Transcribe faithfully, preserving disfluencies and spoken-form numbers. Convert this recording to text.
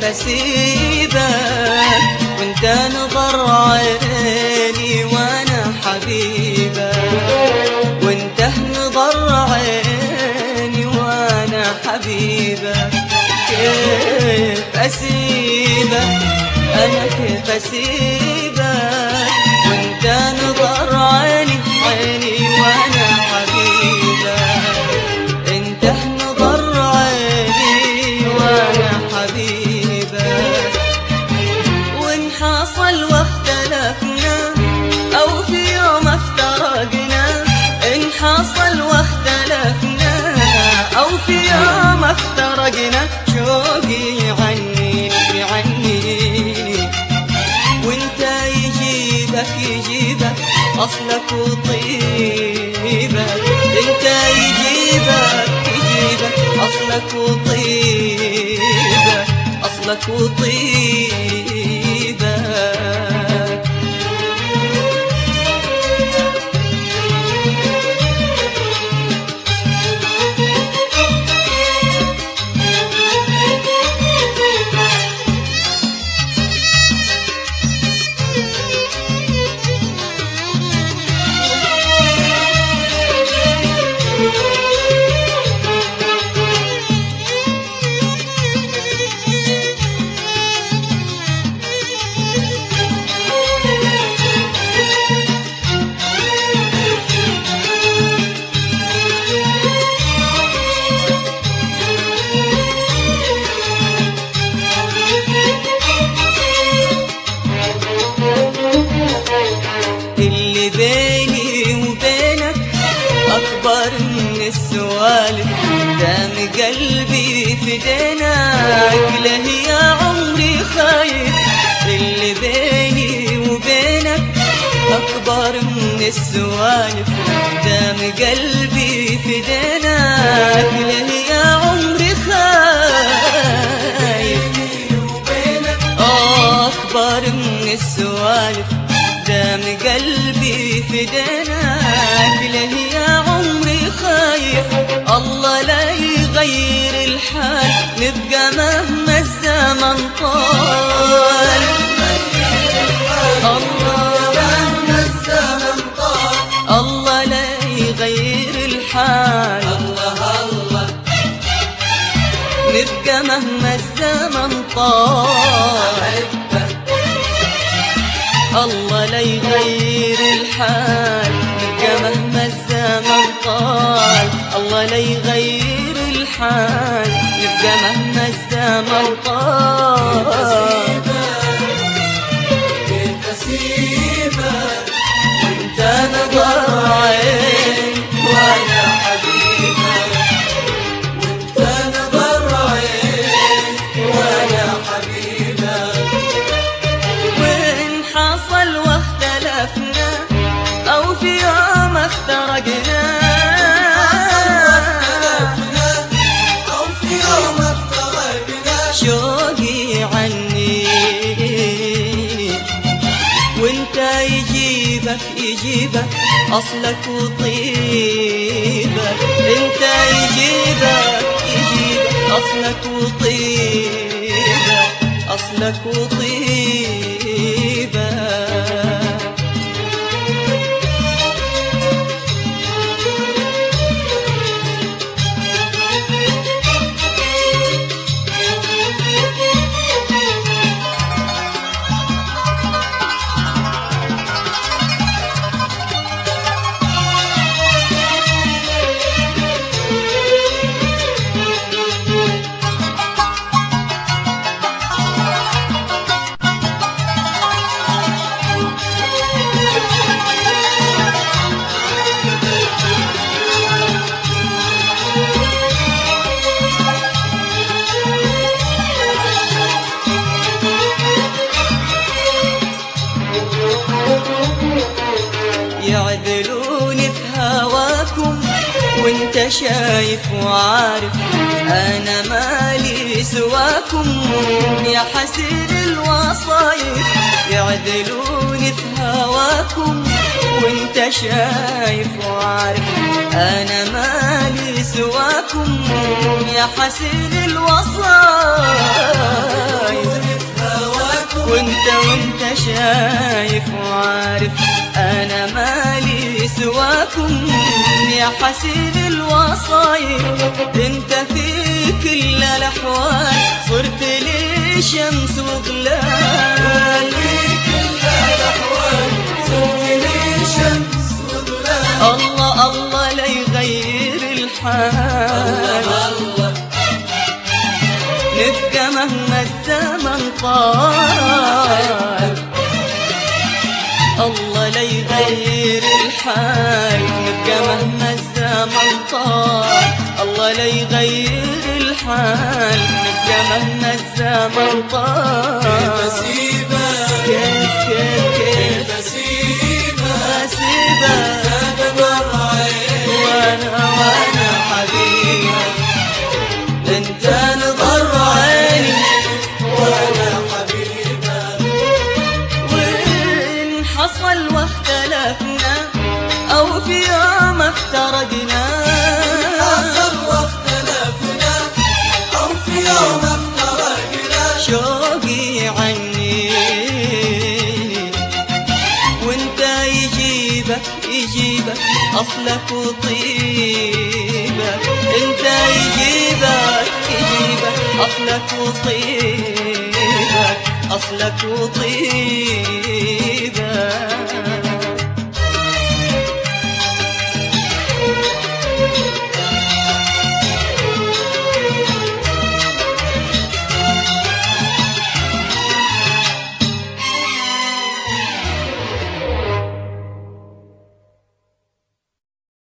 أسيبك وانت نظر عيني وانا حبيبك، وانت نظر عيني وانا حبيبك. كيف أسيبك أنا كيف أسيبك وانت نظر عيني عيني وانا حبيبك، انت نظر عيني وانا حبيبك. وان حصل واختلفنا او في يوم افترقنا، ان حصل واختلفنا او في يوم افترقنا، شوقي عني عني وانت يجيبك يجيبك اصلك وطيبك، انت يجيبك يجيبك اصلك وطيبك، اصلك وطيبك. اللي بيني وبينك أكبر من السوالف، دام قلبي في دينك له يا عمري خايف. اللي بيني وبينك أكبر من السوالف، دام قلبي في دينك له يا عمري خايف. أكبر من السوالف دام قلبي في دينك له يا عمري خايف. الله لا يغير الحال نبقى مهما الزمن طال، الله مهما الزمن طال، الله لا يغير الحال، الله الله نبقى مهما الزمن طال. الله لا يغير الحال نبقى مهما الزمن طال، الله لا يغير الحال نبقى مهما الزمن طال. كيف أسيبك وانت نظر عين وانا حبيبك، وانت نظر عين وانا حبيبك. حصل واختلفنا أو في يوم افترقنا، حصل واختلفنا أو في يوم افترقنا، شوقي عني وانت يجيبك يجيبك أصلك وطيبك، انت يجيبك يجيبك أصلك وطيبك، أصلك وطيبك. يعذلوني في هواكم وانت شايف وعارف انا مالي سواكم يا حسين الوصايف. يعذلوني في هواكم وانت شايف وعارف انا مالي سواكم يا حسين الوصايا. وانت وانت شايف وعارف انا مالي سواكم يا حسين الوصايا. انت في كل الاحوال صرت لي شمس وظلال، في كل الاحوال صرت لي شمس وظلال. الله الله لا يغير الحال، الله نبقى مهما الزمن طال. الله لا يغير الحال، نبقى مهما الزمن طال. الله لا يغير الحال، نبقى مهما الزمن طال. كيف اسيبك كيف كيف كيف اسيبك اسيبك تدمر عيني وانا وانا حبيبك. انت نظر عيني وانا حبيبك. وان حصل واختلفنا او في يوم افترقنا، حصل واختلفنا او في يوم افترقنا، شوقي عني وانت يجيبك يجيبك اصلك وطيبك. انت يجيبك يجيبك اصلك وطيبك، اصلك وطيبك.